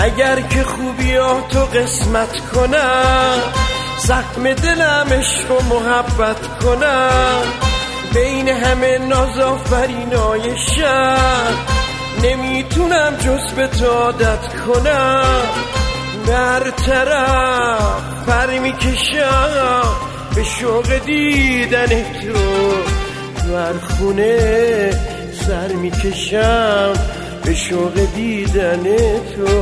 اگر که خوبیاتو قسمت کنم، زخم دلم عشق و محبت کنم، بین همه نازآفرینای شهر نمیتونم جز به تو عادت کنم. برطرف پر میکشم به شوق دیدن تو، هر خونه سر میکشم به شوق دیدن تو.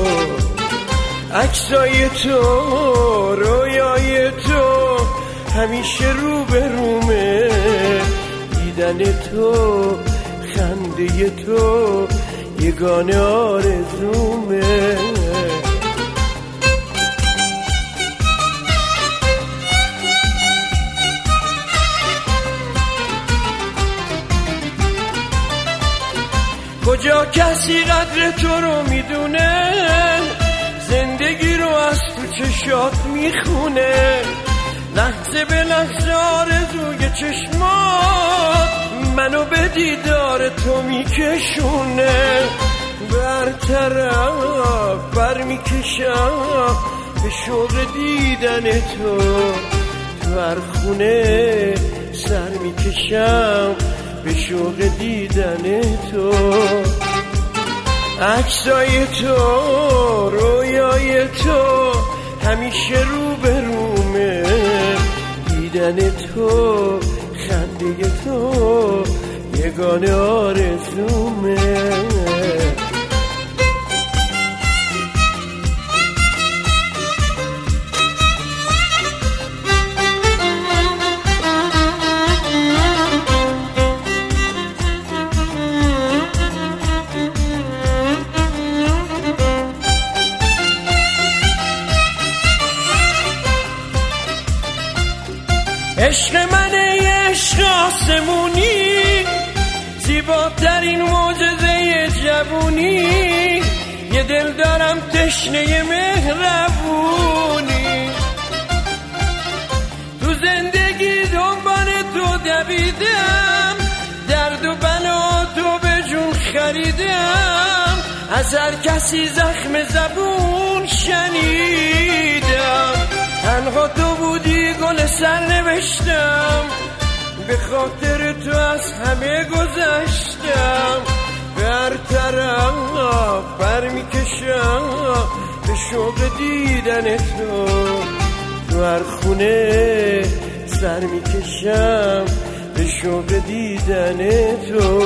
عکسای تو، رویای تو همیشه رو به رومه، دیدن تو، خنده تو یگانه آرزومه. کجا کسی قدر تو رو میدونه، زندگی رو از تو چشات میخونه، لحظه به لحظه آرزوی چشمات منو به دیدار تو میکشونه. برطرف بر میکشم به شوق دیدن تو، تو هر خونه سر میکشم به شوق دیدن تو. عکسای تو، رویای تو همیشه رو به رومه، دیدن تو، خنده تو یگانه آرزومه. عشق منه عشق آسمونی، زیباترین معجزه جوونی، یه دل دارم تشنه مهربونی، تو زندگی دنبال تو دویدم، درد و بلا تو به جون خریدم، از هر کسی زخم زبون شنیدم، تنها تو بودی گل سر نوشتم، به خاطر تو از همه گذشتم. برطرف بر میکشم به شوق دیدن تو، تو هر خونه سر میکشم به شوق دیدن تو.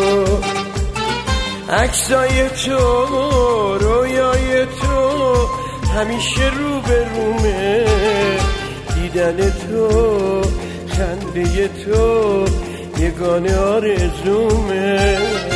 عکسای تو، رویای تو همیشه رو به رومه، دیدن تو، خنده تو یگانه آرزومه.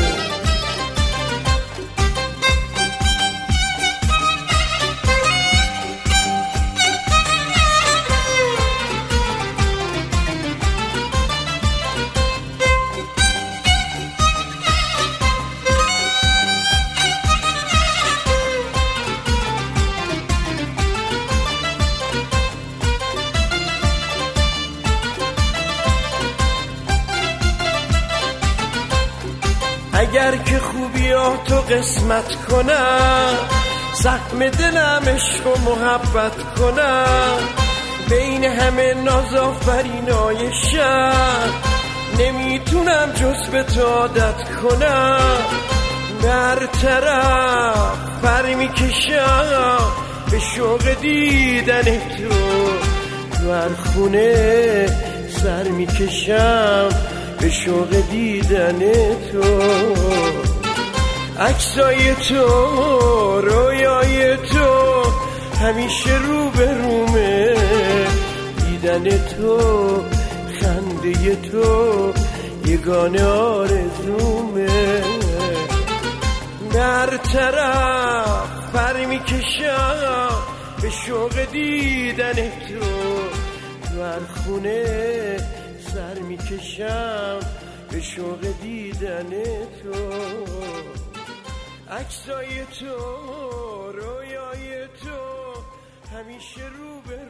اگر که خوبیاتو قسمت کنم، زخم دلم عشق و محبت کنم، بین همه نازآفرینای شهر نمیتونم جز به تو عادت کنم. برطرف پر میکشم به شوق دیدن تو، تو هر خونه سر میکشم به شوق دیدن تو. عکسای تو، رویای تو همیشه رو به رومه، دیدن تو، خنده تو یگانه آرزومه. برطرف پر میکشم به شوق دیدن تو، تو هر خونه سر میکشم به شوق دیدن تو. عکسای تو، رویای تو همیشه رو به